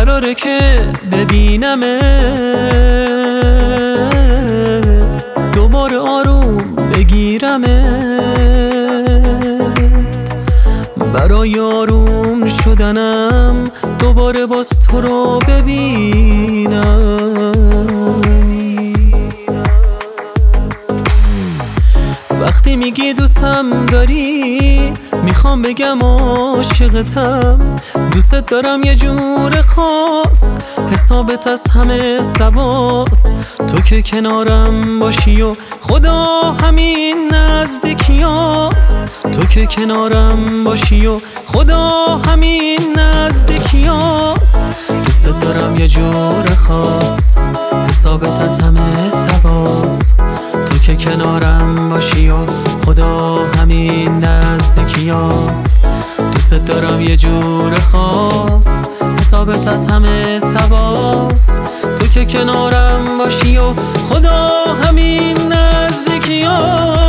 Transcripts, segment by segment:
قراره که ببینمت، دوباره آروم بگیرمت، برای آروم شدنم دوباره باز تو رو ببینم. وقتی میگی دوستم داری، میخوام بگم عاشقتم، دوست دارم یه جور خاص، حسابت از همه سواس. تو که کنارم باشی و خدا همین نزدیکیاست، تو که کنارم باشی و خدا همین نزدیکیاست. دوست دارم یه جور خاص، حسابت از همه سواس. تو که کنارم باشی و خدا همین نزدیکیاست. دوست دارم یه جور خاص، حسابت از همه سواس. تو که کنارم باشی و خدا همین نزدیکیاست.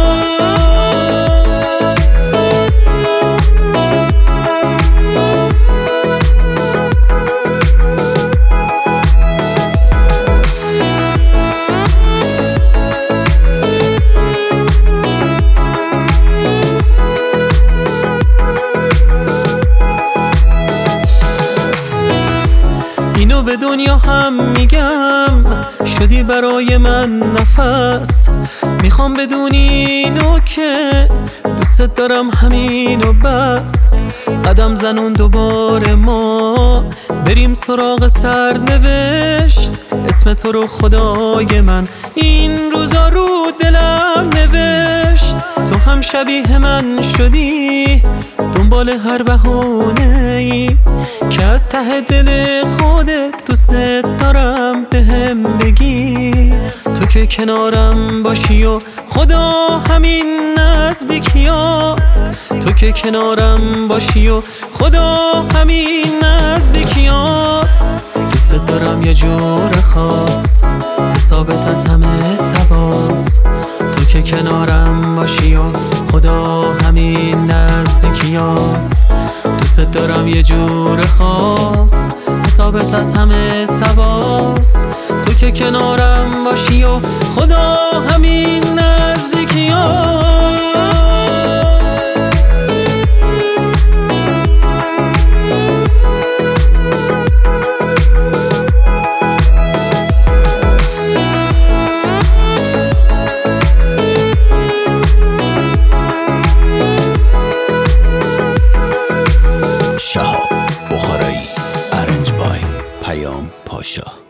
اینو به دنیا هم میگم، شدی برای من نفس. میخوام بدونی اینو که دوست دارم همینو بس. قدم زنون دوباره ما بریم سراغ سرنوشت، اسم تو رو خدای من این روزا رو دلم نوشت. تو هم شبیه من شدی، دنبال هر بهونه‌ای که از ته دل خودت دوست دارم بهم بگی. تو که کنارم باشی و خدا همین نزدیکیاست. تو که کنارم باشی و خدا همین نزدیکیاست. دوست دارم یه جور خاص، حسابت از همه سواس. تو که کنارم باشی و خدا همین نزدیکیاست. دوست دارم یه جور خاص، حسابت از همه سواس. تو که کنارم باشی و خدا همین نزدیکیاست. شهاب بخارایی، ارنج بای پیام پاشا.